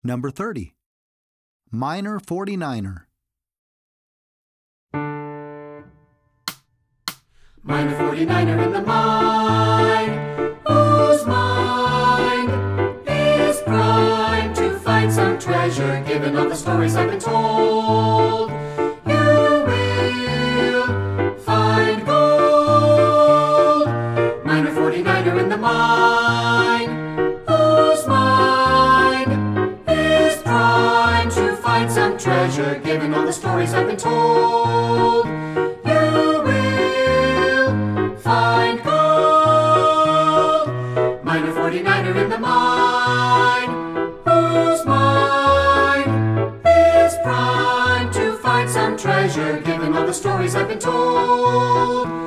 Number 30. Miner 49er. Miner 49er in the mine, whose mind is primed to find some treasure. Given all the stories I've been told, you will find gold. Miner 49er in the mine, whose mind is primed to find some treasure. Given all the stories I've been told, find gold. Miner 49er in the mine, whose mind is primed to find some treasure. Given all the stories I've been told,